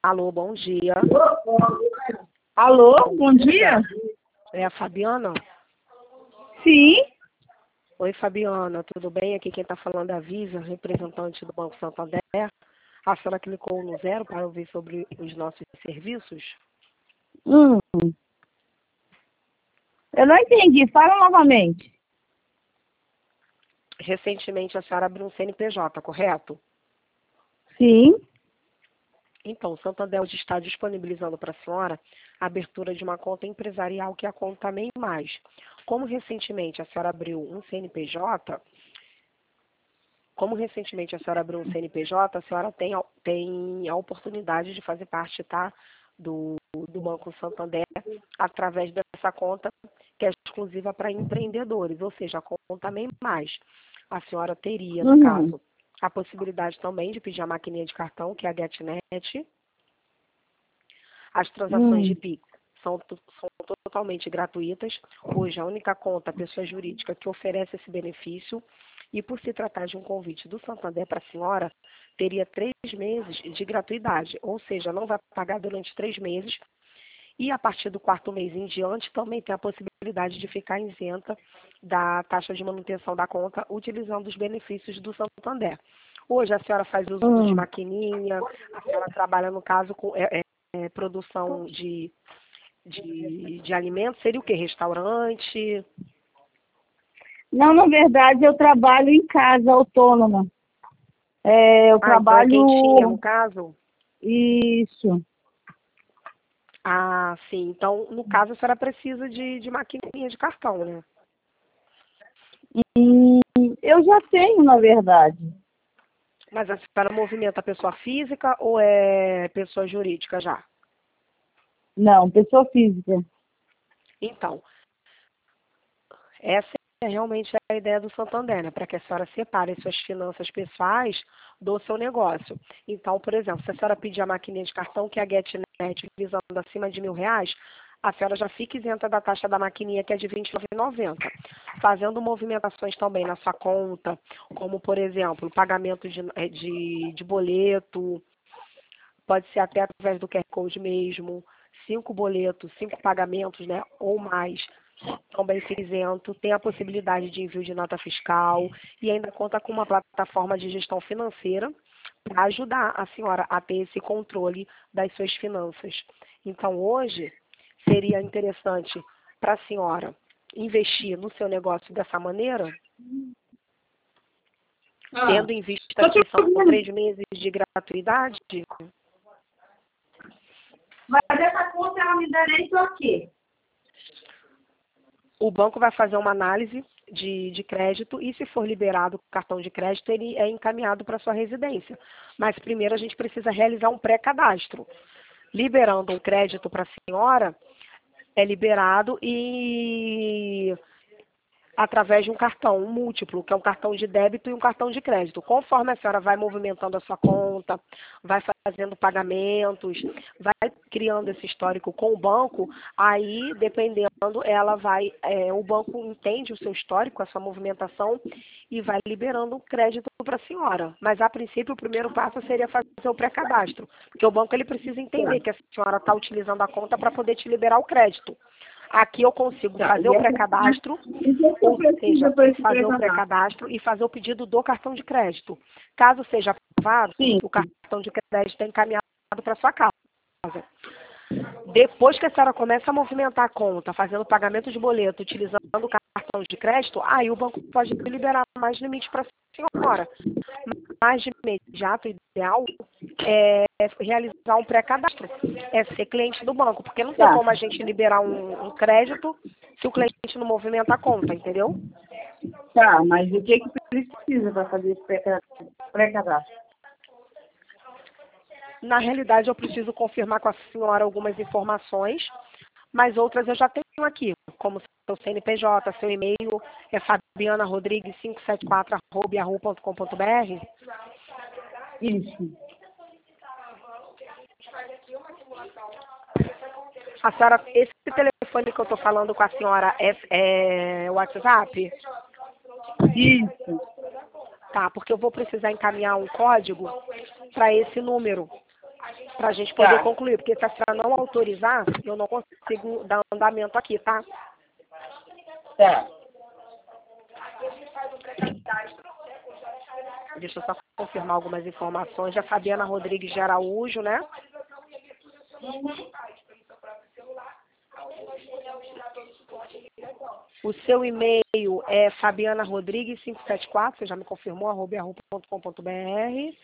Alô, bom dia. Alô, bom dia? É a Fabiana? Sim. Oi, Fabiana, tudo bem? Aqui quem está falando é a Visa, representante do Banco Santander. A senhora clicou no 0 para ouvir sobre os nossos serviços? Eu não entendi. Fala novamente. Recentemente a senhora abriu um CNPJ, correto? Sim. Então, o Santander hoje está disponibilizando para a senhora a abertura de uma conta empresarial que é a conta MEI+. Como recentemente a senhora abriu um CNPJ, a senhora tem a oportunidade de fazer parte, tá, do Banco Santander através dessa conta que é exclusiva para empreendedores, ou seja, a conta MEI+. A senhora teria, no caso, a possibilidade também de pedir a maquininha de cartão, que é a GetNet. As transações de PIX são totalmente gratuitas. Hoje, a única conta, pessoa jurídica, que oferece esse benefício. E por se tratar de um convite do Santander para a senhora, teria 3 meses de gratuidade. Ou seja, não vai pagar durante 3 meses. E a partir do 4º mês em diante, também tem a possibilidade de ficar isenta da taxa de manutenção da conta, utilizando os benefícios do Santander. Hoje, a senhora faz uso de maquininha, a senhora trabalha, no caso, com produção de alimentos, seria o quê? Restaurante? Não, na verdade, eu trabalho em casa, autônoma. Eu trabalho... Então é quentinha, no caso? Isso. Ah, sim. Então, no caso, a senhora precisa de maquininha de cartão, né? Eu já tenho, na verdade. Mas a senhora movimenta pessoa física ou é pessoa jurídica já? Não, pessoa física. Então, essa é realmente a ideia do Santander, né? Para que a senhora separe suas finanças pessoais do seu negócio. Então, por exemplo, se a senhora pedir a maquininha de cartão, que é a GetNet, utilizando acima de R$ 1.000, a senhora já fica isenta da taxa da maquininha, que é de R$ 29,90. Fazendo movimentações também na sua conta, como, por exemplo, pagamento de boleto, pode ser até através do QR Code mesmo, 5 boletos, 5 pagamentos, né, ou mais, também fica isento, tem a possibilidade de envio de nota fiscal e ainda conta com uma plataforma de gestão financeira para ajudar a senhora a ter esse controle das suas finanças. Então, hoje, seria interessante para a senhora investir no seu negócio dessa maneira, tendo em vista que são 3 meses de gratuidade. Mas essa conta, ela me dá direito a quê? O banco vai fazer uma análise de crédito e, se for liberado o cartão de crédito, ele é encaminhado para sua residência. Mas primeiro a gente precisa realizar um pré-cadastro. Liberando um crédito para a senhora, é liberado e através de um cartão, um múltiplo, que é um cartão de débito e um cartão de crédito. Conforme a senhora vai movimentando a sua conta, vai fazendo pagamentos, vai criando esse histórico com o banco, aí, dependendo, o banco entende o seu histórico, a sua movimentação, e vai liberando um crédito para a senhora. Mas, a princípio, o primeiro passo seria fazer o pré-cadastro, porque o banco ele precisa entender que a senhora está utilizando a conta para poder te liberar o crédito. Aqui eu consigo fazer o pré-cadastro, ou seja, fazer o pré-cadastro e fazer o pedido do cartão de crédito. Caso seja aprovado, o cartão de crédito é encaminhado para sua casa. Depois que a senhora começa a movimentar a conta, fazendo pagamento de boleto, utilizando o cartão de crédito, aí o banco pode liberar mais limite para a senhora. Mais de imediato, o ideal é realizar um pré-cadastro, é ser cliente do banco, porque não tem como a gente liberar um crédito se o cliente não movimenta a conta, entendeu? Tá, mas o que precisa para fazer esse pré-cadastro? Na realidade, eu preciso confirmar com a senhora algumas informações, mas outras eu já tenho aqui, como seu CNPJ, seu e-mail, é fabianarodrigues574@yahoo.com.br. Isso. A senhora, esse telefone que eu estou falando com a senhora é WhatsApp? Isso. Tá, porque eu vou precisar encaminhar um código para esse número. para a gente poder Tá. concluir, porque se a senhora não autorizar, eu não consigo dar andamento aqui, tá? Tá. Deixa eu só confirmar algumas informações. A Fabiana Rodrigues de Araújo, né? O seu e-mail é fabianarodrigues574, você já me confirmou, @yahoo.com.br.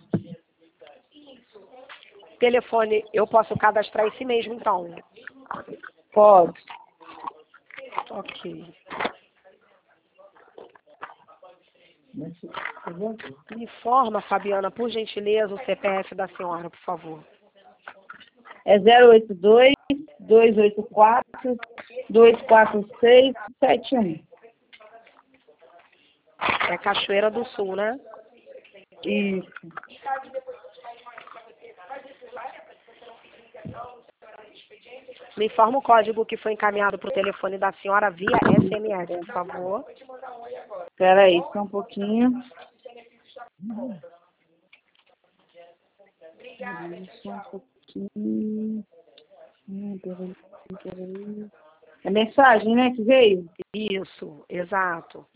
Telefone, eu posso cadastrar esse mesmo, então? Pode. Ok. Me informa, Fabiana, por gentileza, o CPF da senhora, por favor. É 082-284-246-71. É Cachoeira do Sul, né? Isso. Me informa o código que foi encaminhado para o telefone da senhora via SMS, por favor. Espera aí, só um pouquinho. Só um pouquinho. Peraí. É mensagem, né, que veio? Isso, exato.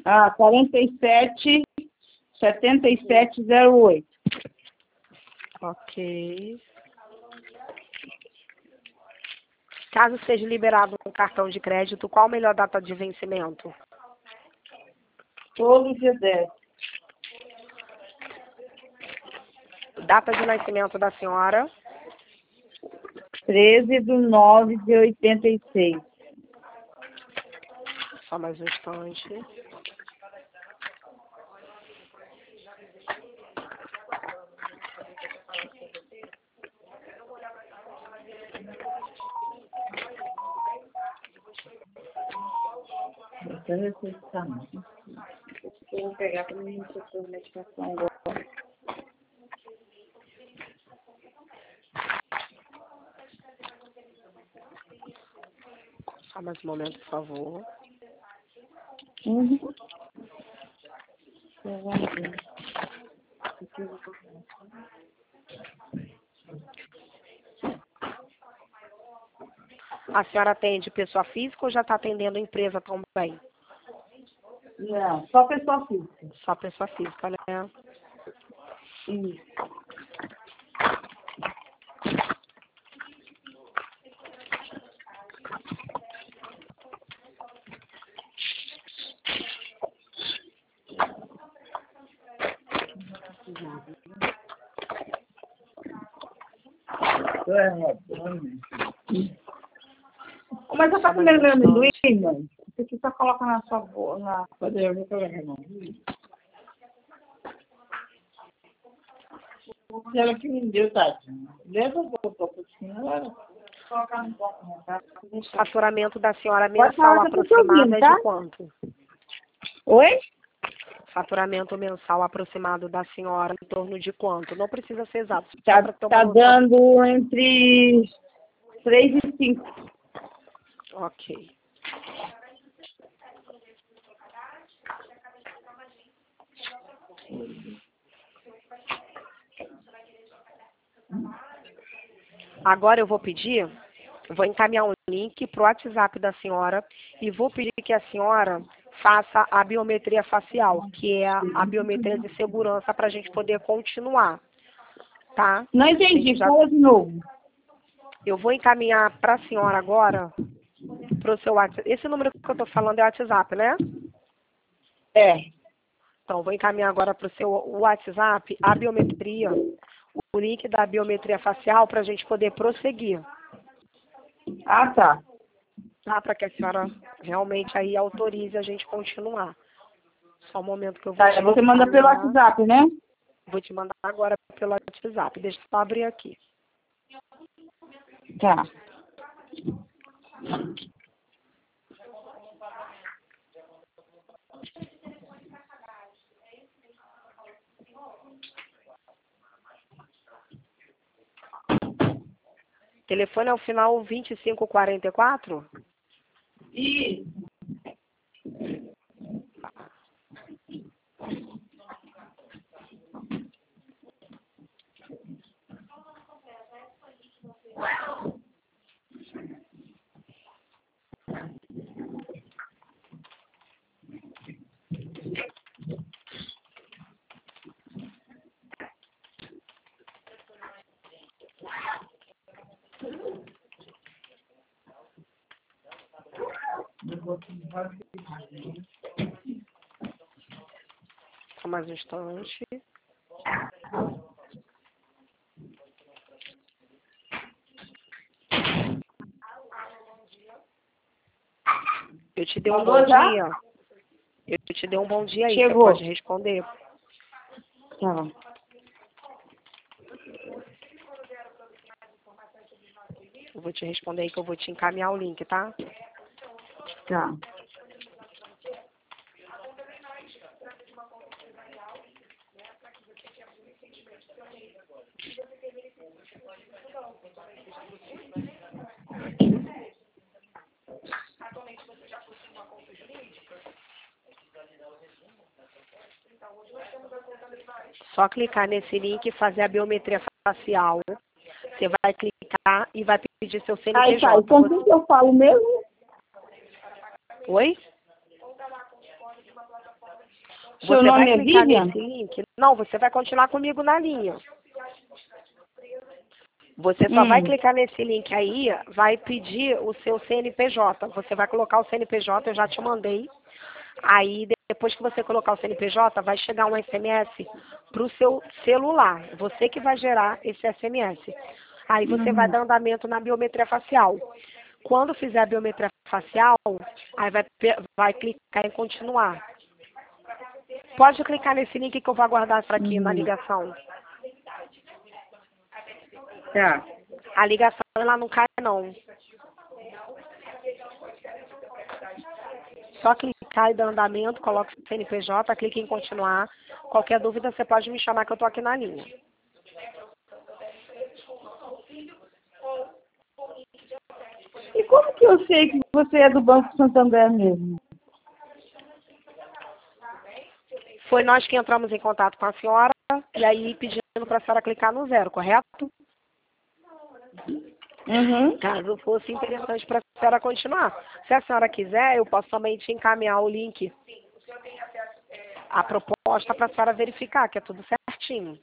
47-7708. Ok. Caso seja liberado um cartão de crédito, qual a melhor data de vencimento? Todo dia 10. Data de nascimento da senhora? 13/9/86. Só mais um instante. Eu vou pegar para mim a medicação agora. Só mais um momento, por favor. Uhum. Vamos ver. A senhora atende pessoa física ou já está atendendo empresa também? Não, só pessoa física. Só pessoa física, né? Isso. Mas eu tá comendo meu amendoim, mãe? Você aqui só coloca na sua boca. Cadê? Eu vou pegar, irmão. Ela que me deu, Tati. Leva um pouco assim, agora. Colocar no copo, né, tá? Faturamento da senhora Pode mensal falar que eu tô aproximado ouvindo, é tá? de quanto? Oi? Faturamento mensal aproximado da senhora em torno de quanto? Não precisa ser exato, só Tá, para ter uma tá noção. dando entre 3 e 5. Ok. Agora eu vou pedir, vou encaminhar um link para o WhatsApp da senhora e vou pedir que a senhora faça a biometria facial, que é a biometria de segurança para a gente poder continuar, tá? Não A entendi, gente já- fala de novo. Eu vou encaminhar para a senhora agora, para o seu WhatsApp. Esse número que eu estou falando é WhatsApp, né? É. Então, vou encaminhar agora para o seu WhatsApp a biometria, o link da biometria facial para a gente poder prosseguir, Ah, tá. tá? Para que a senhora realmente aí autorize a gente continuar. Só um momento que eu vou Tá, te você manda pelo encaminhar. WhatsApp, né? Vou te mandar agora pelo WhatsApp. Deixa eu só abrir aqui. Tá. Telefone é o final 2544? E Só mais um instante. Eu te dei um bom dia. Eu te dei um bom dia aí, Chegou. você pode responder. Tá. Eu vou te responder aí que eu vou te encaminhar o link, tá? Tá. Só clicar nesse link e fazer a biometria facial. Você vai clicar e vai pedir seu Aí, tá. CNPJ. Então, o que eu falo mesmo? Oi? Seu Você nome vai é clicar Vivian? nesse link. Não, você vai continuar comigo na linha. Você só vai clicar nesse link aí, vai pedir o seu CNPJ. Você vai colocar o CNPJ, eu já te mandei. Aí, depois que você colocar o CNPJ, vai chegar um SMS para o seu celular. Você que vai gerar esse SMS. Aí você vai dar andamento na biometria facial. Quando fizer a biometria facial, aí vai clicar em continuar. Pode clicar nesse link que eu vou aguardar isso aqui na ligação. Tá. A ligação ela não cai não. Só clicar e dar andamento, coloca o CNPJ, clique em continuar. Qualquer dúvida você pode me chamar que eu tô aqui na linha. E como que eu sei que você é do Banco Santander mesmo? Foi nós que entramos em contato com a senhora e aí pedindo para a senhora clicar no 0, correto? Caso fosse interessante para a senhora continuar. Se a senhora quiser, eu posso também te encaminhar o link, a proposta para a senhora verificar, que é tudo certinho.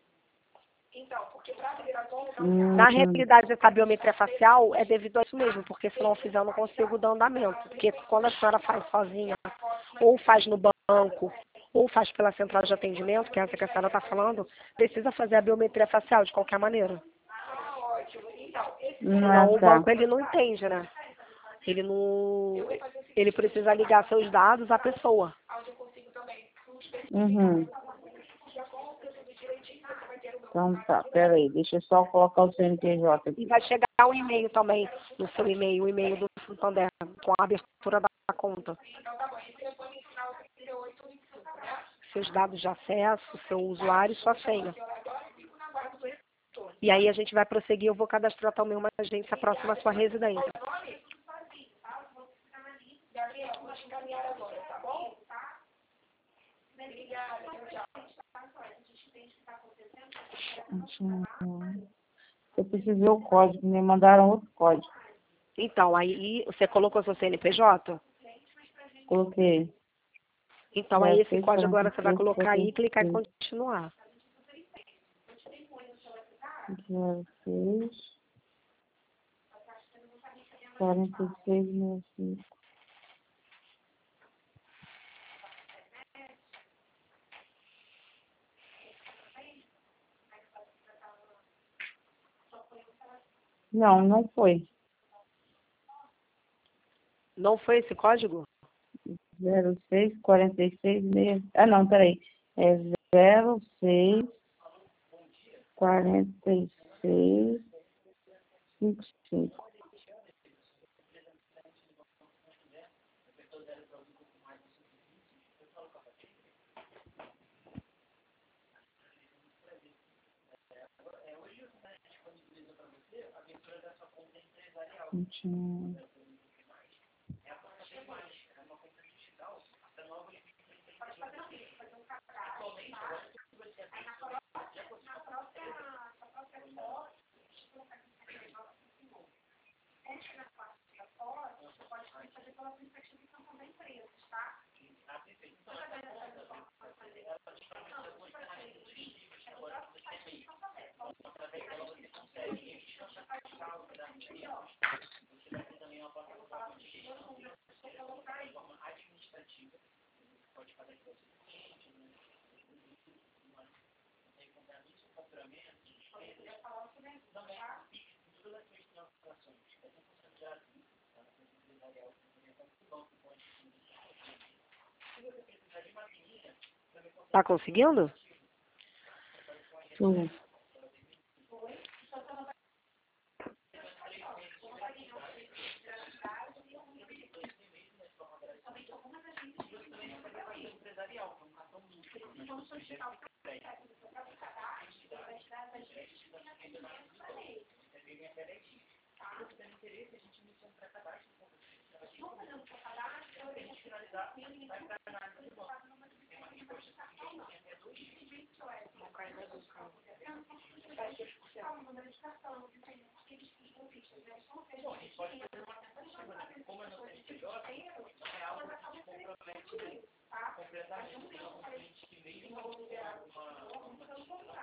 Na realidade, essa biometria facial é devido a isso mesmo, porque se não fizer eu não consigo dar andamento. Porque quando a senhora faz sozinha, ou faz no banco, ou faz pela central de atendimento, que é essa que a senhora está falando, precisa fazer a biometria facial de qualquer maneira. Senão o banco ele não entende, né? Ele não. Ele precisa ligar seus dados à pessoa. Então tá, peraí, deixa eu só colocar o CNPJ aqui. E vai chegar um e-mail também no seu e-mail, o e-mail do Santander, com a abertura da conta. Seus dados de acesso, seu usuário e sua senha. E aí a gente vai prosseguir, eu vou cadastrar também uma agência próxima à sua residência. Eu preciso ver o código, me mandaram outro código. Então, aí você colocou seu CNPJ? Coloquei. Então, aí esse 06, código agora você vai 43, colocar aí e clicar em 46. continuar. 06, 46, 65. Não, não foi. Não foi esse código? 06, 46, 6. Ah, não, peraí. É 06, 46, 55. Tá conseguindo? Sim.